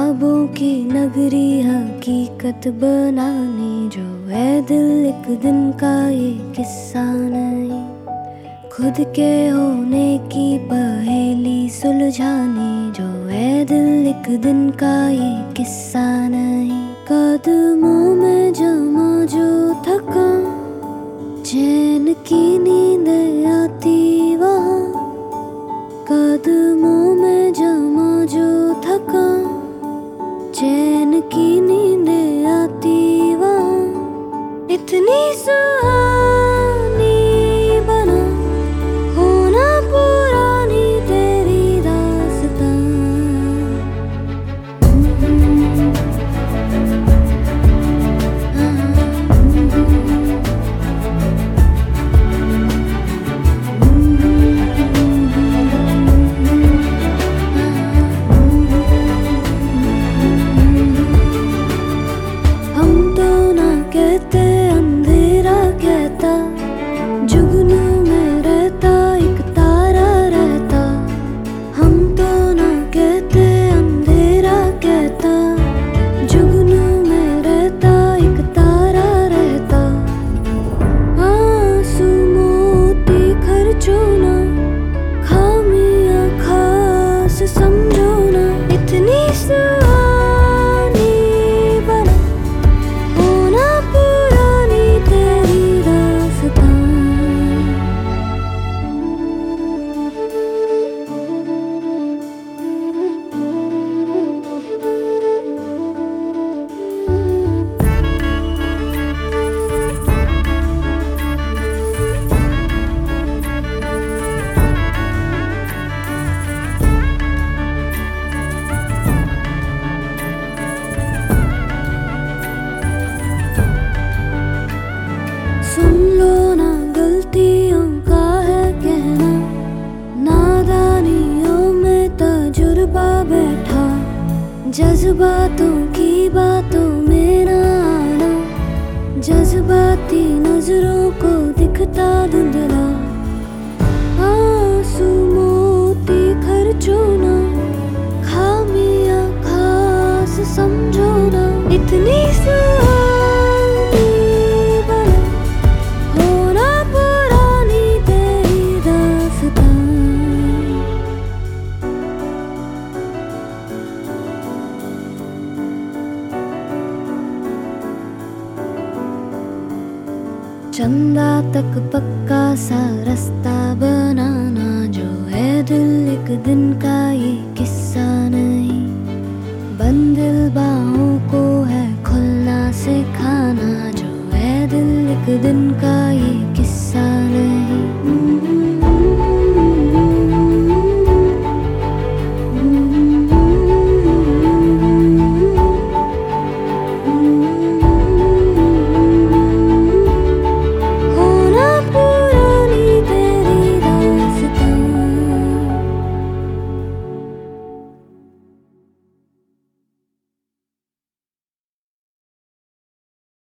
ख्वाबों की नगरी हकीकत बनाने जो है दिल एक दिन का ये किस्सा नहीं। खुद के होने की पहेली सुलझाने जो है दिल एक दिन का ये किस्सा नहीं। कदमों में जमा जो थका चैन की नींद आती वहाँ, कदमों में जमा जो थका चैन की नींद आती वहाँ। इतनी सुहानी बना होना पुरानी तेरी दास्तां। कहते अंधेरा कहता जुगनू में रहता एक तारा रहता। हम तो ना कहते अंधेरा कहता जुगनू में रहता एक तारा रहता। आंसू मोती खर्चो ना खामियां खास समझो ना। इतनी सुन लो ना गलतियों का है कहना, नादानियों में तजुर्बा बैठा। जज्बातों की बातों में ना आना, जज्बाती नजरों को दिखता धुंधला। आंसू मोती खर्चो ना खामियां खास समझो ना। इतनी चंदा तक पक्का सा रास्ता बनाना जो है दिल एक दिन का ये किस्सा नहीं। बंदिल बाहों को है खुलना सिखाना जो है दिल एक दिन का ये किस्सा नहीं।